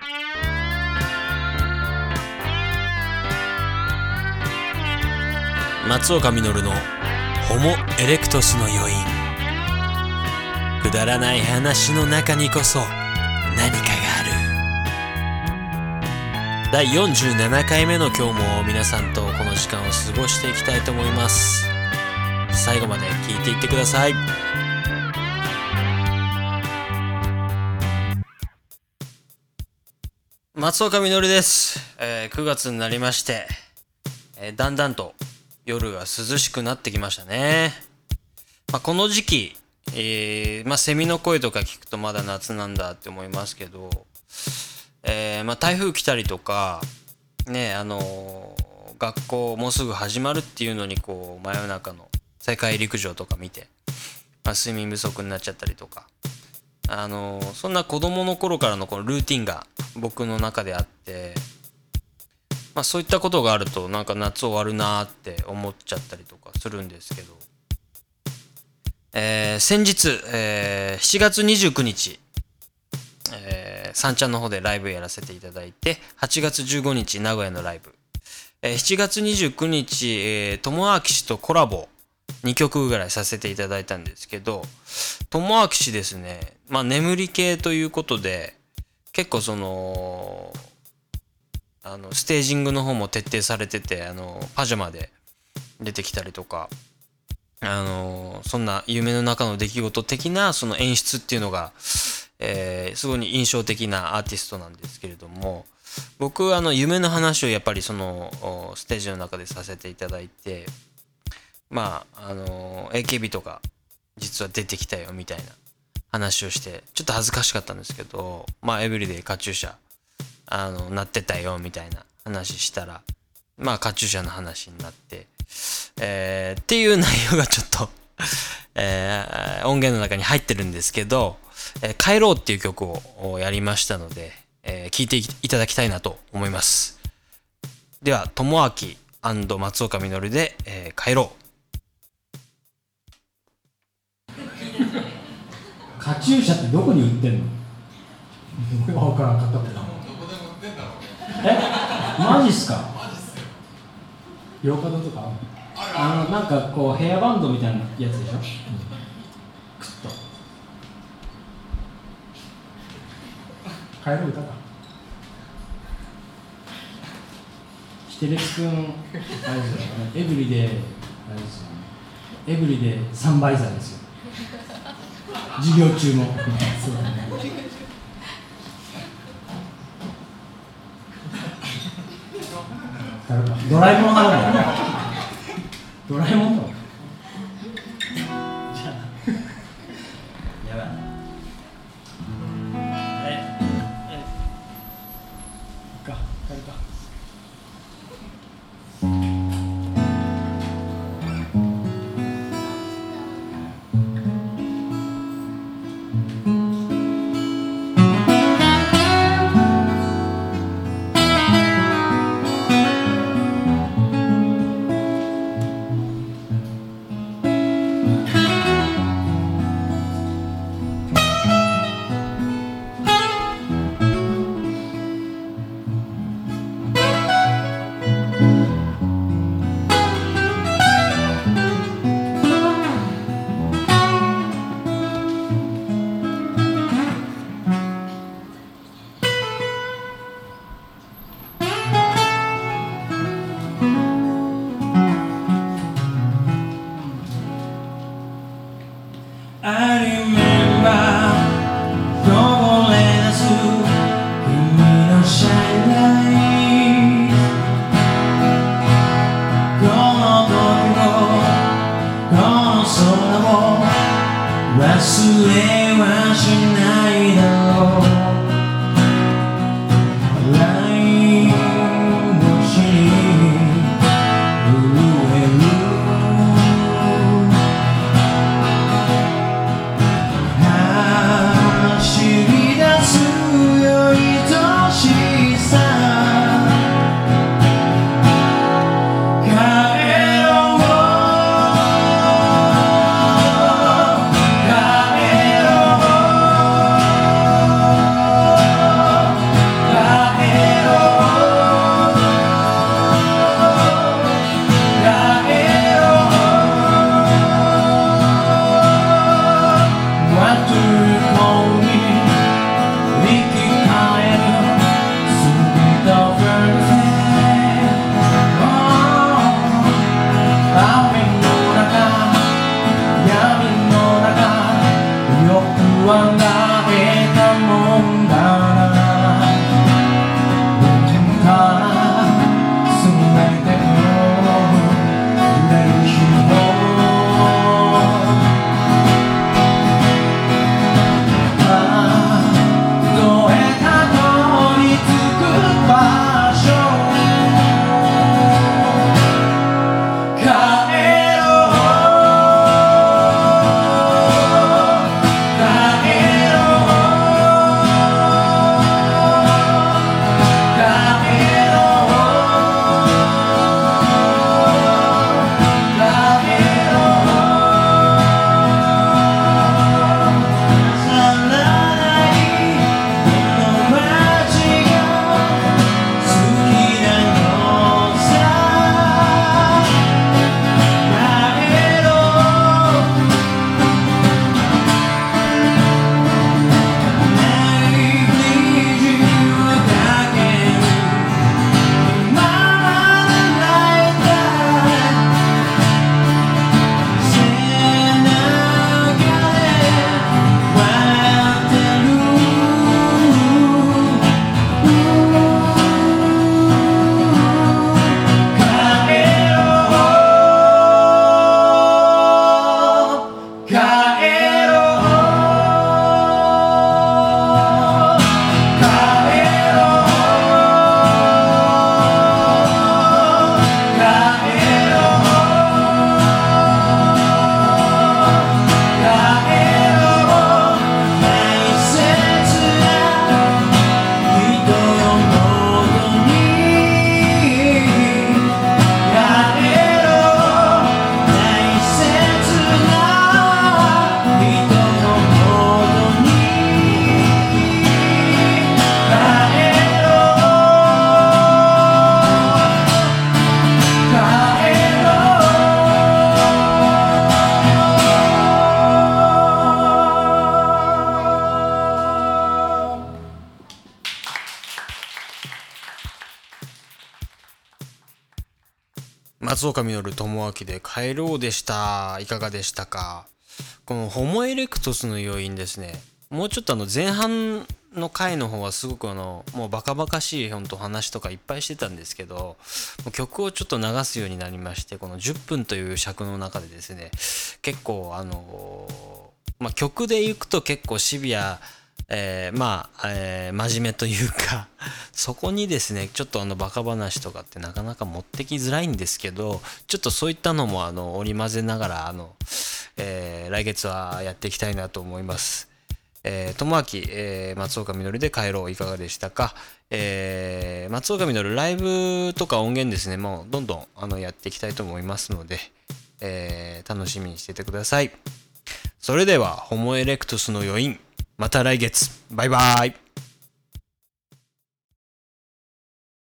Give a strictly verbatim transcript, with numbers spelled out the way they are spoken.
松岡実のホモエレクトスの余韻。くだらない話の中にこそ何かがある。だいよんじゅうななかいめの今日も皆さんとこの時間を過ごしていきたいと思います。最後まで聞いていってください。松岡実です、えー、くがつになりまして、えー、だんだんと夜が涼しくなってきましたね。まあ、この時期、えーまあ、セミの声とか聞くとまだ夏なんだって思いますけど、えーまあ、台風来たりとかね、あのー、学校もうすぐ始まるっていうのにこう真夜中の世界陸上とか見て、まあ、睡眠不足になっちゃったりとか、あのー、そんな子供の頃からのこのルーティンが僕の中であって、まあ、そういったことがあるとなんか夏終わるなーって思っちゃったりとかするんですけど、えー、先日、えー、しちがつにじゅうくにち、えー、さんちゃんの方でライブやらせていただいて、はちがつじゅうごにち名古屋のライブ、えー、しちがつにじゅうくにち、えー、ともあき氏とコラボにきょくぐらいさせていただいたんですけど、ともあき氏ですね、まあ眠り系ということで結構そのあのステージングの方も徹底されてて、あのパジャマで出てきたりとか、あのそんな夢の中の出来事的なその演出っていうのが、えー、すごい印象的なアーティストなんですけれども、僕あの夢の話をやっぱりそのステージの中でさせていただいて、まああの エーケービー とか実は出てきたよみたいな話をして、ちょっと恥ずかしかったんですけど、まあエブリデイカチューシャあのなってたよみたいな話したら、まあカチューシャの話になって、えー、っていう内容がちょっと、えー、音源の中に入ってるんですけど、えー、帰ろうっていう曲をやりましたので、えー、聴いていただきたいなと思います。では、ともあき&松岡実で、えー、帰ろう。 カチューシャってどこに売ってんの？分からんかったことない。え、マジっすか？洋華堂とかあのなんかこうヘアバンドみたいなやつでしょ、うん、クッと帰ろう歌か。キテレツくんあれですよね、エブリデイあれですよね、エブリデイサンバイザーですよ、授業中もそうだね。ドラえもん派だもん。ドラえもんだもん。じゃあやばい。ええか帰るか。 えたもんだな僕が全てを揺れる日もどえたどり着く場所松岡実智明で帰ろうでした。いかがでしたか。このホモエレクトスの余韻ですね。もうちょっとあの前半の回の方はすごくあのもうバカバカしい本当話とかいっぱいしてたんですけど、もう曲をちょっと流すようになりまして、このじゅっぷんという尺の中でですね、結構あのまあ曲でいくと結構シビア、えー、まあ、えー、真面目というかそこにですねちょっとあのバカ話とかってなかなか持ってきづらいんですけど、ちょっとそういったのもあの織り交ぜながらあの、えー、来月はやっていきたいなと思います。えー、智明、えー、松岡実で帰ろういかがでしたか。えー、松岡実ライブとか音源ですね、もうどんどんあのやっていきたいと思いますので、えー、楽しみにしててください。それではホモエレクトスの余韻、また来月、バイバーイ。